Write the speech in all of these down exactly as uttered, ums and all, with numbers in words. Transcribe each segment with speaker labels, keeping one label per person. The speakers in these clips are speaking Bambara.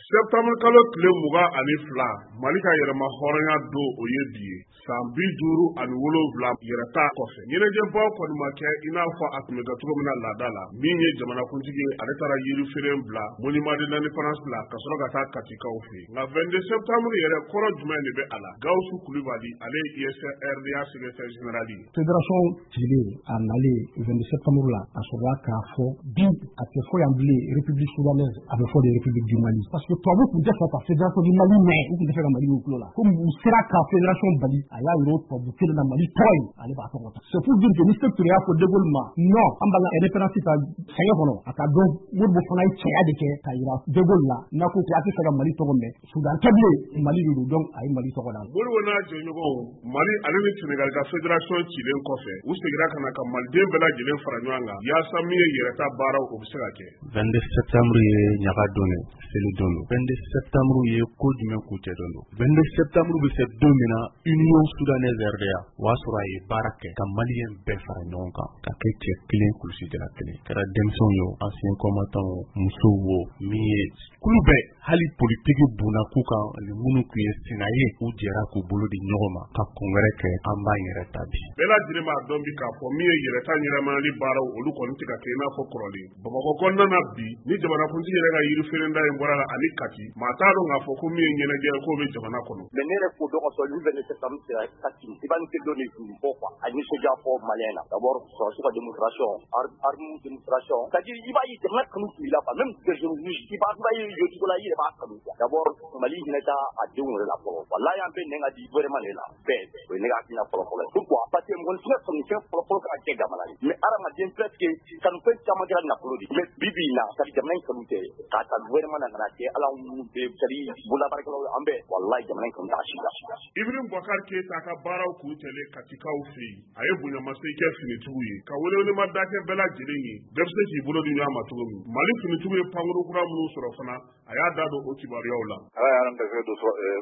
Speaker 1: Septembre kalo tile mugan ani fila Mali ka yɛrɛma hɔrɔnya don o ye bi ye san bi duuru ani wolonwula yɛrɛta kɔfɛ ɲɛnajɛbaw kɔni ma kɛ i n'a fɔ a tun bɛ kɛ cogo min na laada la min ye jamanakuntigi ye ale taara yiriferen bila monument de l'indépendance la ka sɔrɔ ka taa katikaw fɛ nka vingt-deux septembre yɛrɛ kɔrɔ jumɛn de bɛ a la Gawusu Kulibali ale ye I S R D A secrétaire général ye
Speaker 2: fédération civilen a nalen vingt-deux septembre la a sɔrɔla k'a fɔ bi a tɛ fɔ yan bilen république soudanaise a bɛ fɔ de république du Mali parce que tubabu tun tɛ sɔn ka fédération du Mali mɛn u tun tɛ fɛ ka Mali y'u tulo la comme u sera ka fédération bali a y'a yɛrɛ tubabu kelen na Mali tɔgɔ ye ale b'a tɔgɔ ta c'est pour dire que ni se tun y'a fɔ De Gaulle ma non an b'an ka indépendance ta sɛgɛn kɔnɔ a ka dɔn Modibo fana ye cɛya de kɛ ka yira De Gaulle la n'a ko k'a tɛ fɛ ka Mali tɔgɔ mɛn Soudan tɛ bilen Mali de don donc a ye Mali tɔgɔ da
Speaker 1: Modibo n'a jɛɲɔgɔnw Mali ale ni Sénégal ka fédération cilen kɔfɛ u segira ka na ka maliden bɛɛ lajɛlen fara ɲɔgɔn kan yaasa min ye yɛrɛta baaraw o bɛ se ka kɛ
Speaker 3: vingt-deux septembre ye ɲaga don ye seli don don vingt-deux septembre ye ko jumɛn kuncɛ don don vingt-deux septembre bɛ se don min na Union Soudanaise R D A o y'a sɔrɔ a ye baara kɛ ka maliyɛn bɛɛ fara ɲɔgɔn kan ka kɛ cɛ kelen kulusi jala kelen kɛra denmisɛnw ye ancien combattants musow wo min ye kulu bɛɛ hali politiki bunna k'u kan ani minnu tun ye sina ye u jɛra k'u bolo di ɲɔgɔn ma ka kɔngɛrɛ kɛ an b'a yɛrɛ ta bi
Speaker 1: bɛɛ lajɛlen b'a dɔn bi k'a fɔ min ye yɛrɛta ɲɛnamayali baaraw olu kɔni tɛ ka kɛ i n'a fɔ kɔrɔlen Bamakɔ kɔnɔna na bi ni jamanakuntigi yɛrɛ ka yiriferenda in bɔra la ani Kati maa t'a dɔn k'a fɔ ko min ye ɲɛnajɛ k'o bɛ jamana kɔnɔ
Speaker 4: mais ne yɛrɛ ko dɔn ka sɔrɔ ni vingt-deux septembre sera Kati i b'a ni kɛ dɔ de fili fɔ quoi a nisɔndiya fɔ maliyɛn na d'abord sɔrɔsi ka démonstration arme démonstration c'est-à-dire i b'a ye jamana kanu fili la quoi même version rouge i b'a ye yocogo la i yɛrɛ b'a kanu quoi d'abord Mali hinɛ t'a a denw yɛrɛ la fɔlɔ walayi an bɛ nɛn ka di gouvernement de la bɛɛ o ye ne ka hakilina fɔlɔ-fɔlɔ ye pourquoi parce que mɔgɔninfin ka kanufɛn fɔlɔ-fɔlɔ ka kɛ jamana ye mais hadamaden presque kanufɛn caman kɛra nafolo de mais bi bi in na c'est-à-dire jamana in kanu tɛ k'a ta gouvernement na ka na kɛ ala minnu bɛ c'est-à-dire bololabaarakɛlaw an bɛɛ walayi jamana in kanu t'a si la
Speaker 1: Ibrahim Boubacar Keita ka baaraw kuncɛlen Katikaw fɛ yen a ye bonyamasegin kɛ finitigiw ye ka welewelema da kɛ bɛɛ lajɛlen ye bɛɛ bɛ se k'i bolo di ɲɔgɔn ma cogo min Mali finitigiw ye pankuru kura minnu sɔrɔ fana a y'a da don o kibaruyaw la
Speaker 5: ala y'an dɛsɛ don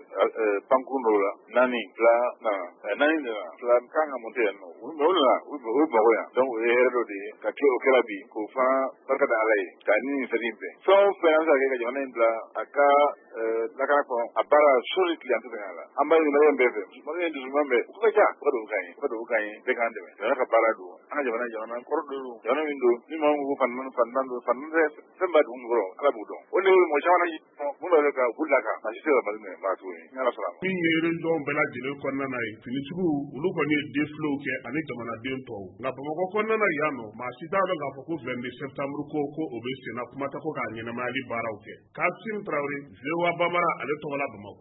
Speaker 5: pankuru dɔw la naani fila nana naani nana fila kan ka mun tɛ yan nɔ o nana o ye bago yan donc o ye hɛrɛ dɔ de ye ka kɛ o kɛra bi k'o fana barika da ala ye ka ni nin fɛn in bɛn fɛn o fɛn an bɛ se ka kɛ ka jamana in bila a ka lakana kɔnɔ a baara sori tile an tɛ fɛ la an b'a ɲini maliyɛn bɛɛ fɛ maliyɛn dusuman bɛɛ u ka ca u ka dugu kan ye u ka dugu kan ye bɛɛ k'an dɛmɛ jamana ka baara don an ka jamana jamana kɔrɔ don jamana min don ni maa min ko fantan fantan don fantan tɛ fɛn b'a dugu kɔrɔ ala b'u dɔn o de ye mɔgɔ caman yi mun bɛ ka boli la kan masi se ka mali minɛ baara t'o ye ni ala sɔnna
Speaker 1: min ye région bɛɛ lajɛlen kɔnɔna na ye finitigiw olu kɔni ye défilew kɛ ani jamanaden tɔw nka Bamakɔ kɔnɔna na yan nɔ maa si t'a dɔn k'a fɔ ko vingt-deux septembre ko ko o bɛ senna kuma tɛ ko k'a ɲɛnamayali baaraw kɛ Kassim Traoré V O A Bambara ale tɔgɔ la Bamakɔ